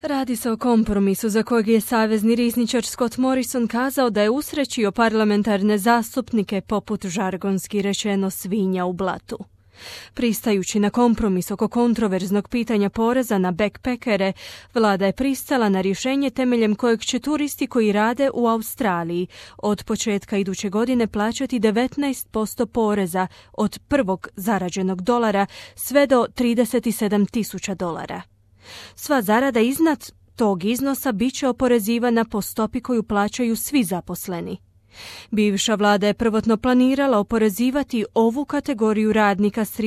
Radi se o kompromisu za kojeg je savezni rizničar Scott Morrison kazao da je usrećio parlamentarne zastupnike poput žargonski rečeno svinja u blatu. Pristajući na kompromis oko kontroverznog pitanja poreza na backpackere, vlada je pristala na rješenje temeljem kojeg će turisti koji rade u Australiji od početka iduće godine plaćati 19% poreza od prvog zarađenog dolara sve do $37,000. Sva zarada iznad tog iznosa bit će oporezivana po stopi koju plaćaju svi zaposleni. Bivša vlada je prvotno planirala oporezivati ovu kategoriju radnika s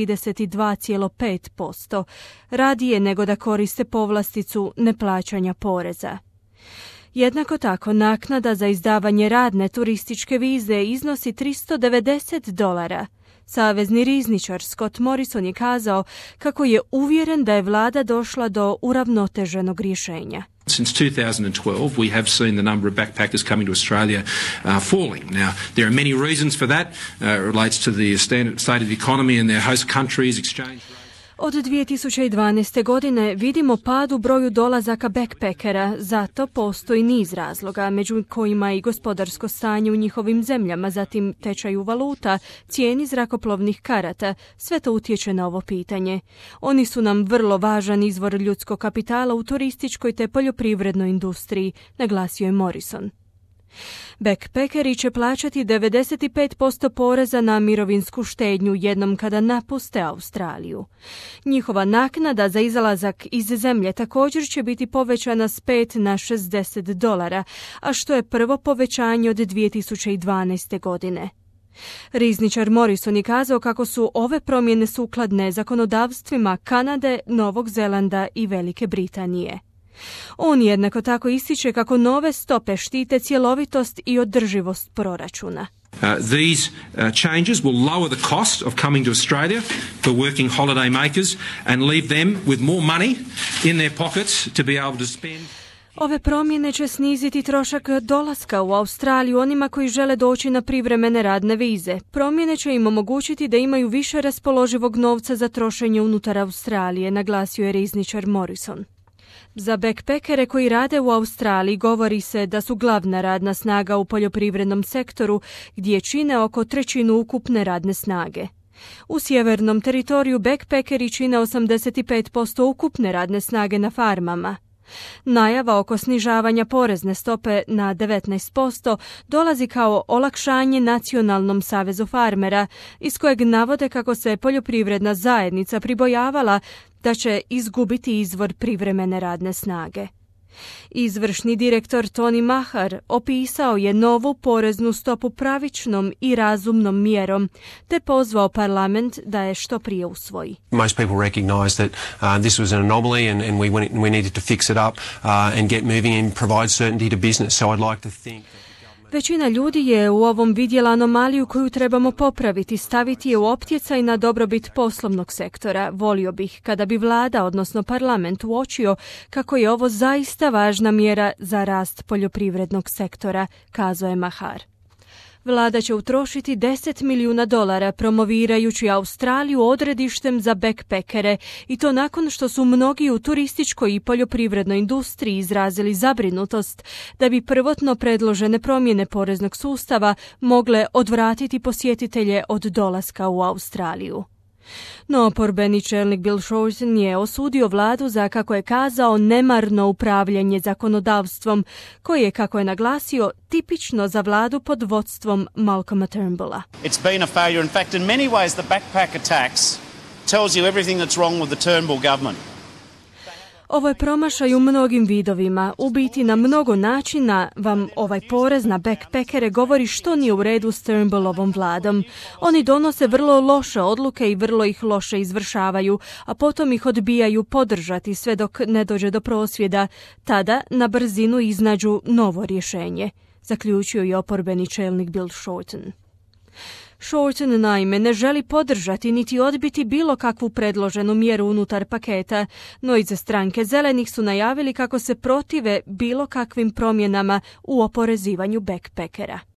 32,5%, radije nego da koriste povlasticu neplaćanja poreza. Jednako tako, naknada za izdavanje radne turističke vize iznosi $390. Savezni rizničar Scott Morrison je kazao kako je uvjeren da je vlada došla do uravnoteženog rješenja. Since 2012, we have seen the number of backpackers coming to Australia falling. Now, there are many reasons for that. It relates to the state of the economy and their host countries' exchange rates. Od 2012. godine vidimo pad u broju dolazaka backpackera, zato postoji niz razloga, među kojima i gospodarsko stanje u njihovim zemljama, zatim tečaju valuta, cijeni zrakoplovnih karata, sve to utječe na ovo pitanje. Oni su nam vrlo važan izvor ljudskog kapitala u turističkoj te poljoprivrednoj industriji, naglasio je Morrison. Backpackeri će plaćati 95% poreza na mirovinsku štednju jednom kada napuste Australiju. Njihova naknada za izlazak iz zemlje također će biti povećana s $5 na $60, a što je prvo povećanje od 2012. godine. Rizničar Morrison je kazao kako su ove promjene sukladne zakonodavstvima Kanade, Novog Zelanda i Velike Britanije. On jednako tako ističe kako nove stope štite cjelovitost i održivost proračuna. These changes will lower the cost of coming to Australia for working holiday makers and leave them with more money in their pockets to be able to spend. Ove promjene će sniziti trošak dolaska u Australiju onima koji žele doći na privremene radne vize. Promjene će im omogućiti da imaju više raspoloživog novca za trošenje unutar Australije, naglasio je rizničar Morrison. Za backpackere koji rade u Australiji govori se da su glavna radna snaga u poljoprivrednom sektoru gdje čine oko trećinu ukupne radne snage. U sjevernom teritoriju backpackeri čine 85% ukupne radne snage na farmama. Najava oko snižavanja porezne stope na 19% dolazi kao olakšanje Nacionalnom savezu farmera, iz kojeg navode kako se poljoprivredna zajednica pribojavala da će izgubiti izvor privremene radne snage. Izvršni direktor Tony Mahar opisao je novu poreznu stopu pravičnom i razumnom mjerom, te pozvao parlament da je što prije usvoji. Most people recognize that this was an anomaly and we needed to fix it up and get moving and provide certainty to business. So I'd like to think Većina ljudi je u ovom vidjela anomaliju koju trebamo popraviti, staviti je u optjecaj na dobrobit poslovnog sektora. Volio bih kada bi vlada, odnosno parlament, uočio kako je ovo zaista važna mjera za rast poljoprivrednog sektora, kazao je Mahar. Vlada će utrošiti $10 milijuna promovirajući Australiju odredištem za backpackere i to nakon što su mnogi u turističkoj i poljoprivrednoj industriji izrazili zabrinutost da bi prvotno predložene promjene poreznog sustava mogle odvratiti posjetitelje od dolaska u Australiju. No oporbeni čelnik Bill Shorten je osudio vladu za, kako je kazao, nemarno upravljanje zakonodavstvom, koje je, kako je naglasio, tipično za vladu pod vodstvom Malcolma Turnbulla. It's been a failure. In fact, in many ways the backpacker tax tells you everything that's wrong with the Turnbull government. Ovo je promašaj u mnogim vidovima. U biti na mnogo načina vam ovaj porez na backpackere govori što nije u redu s Turnbullovom vladom. Oni donose vrlo loše odluke i vrlo ih loše izvršavaju, a potom ih odbijaju podržati sve dok ne dođe do prosvjeda. Tada na brzinu iznađu novo rješenje, zaključio je oporbeni čelnik Bill Shorten. Shorten naime ne želi podržati niti odbiti bilo kakvu predloženu mjeru unutar paketa, no iz stranke Zelenih su najavili kako se protive bilo kakvim promjenama u oporezivanju backpackera.